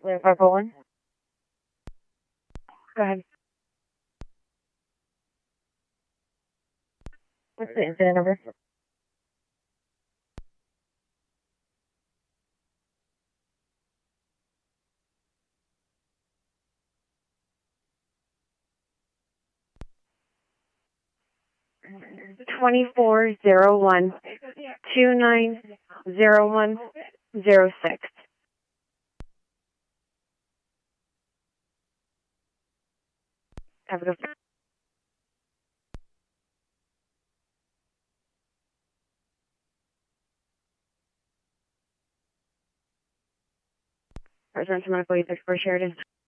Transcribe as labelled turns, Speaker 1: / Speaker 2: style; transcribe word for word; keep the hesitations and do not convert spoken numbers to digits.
Speaker 1: five oh one. Go ahead. What's the incident number? Twenty-four zero one two nine zero one zero six. Have a good. Residential Medical Use Expert Sheridan.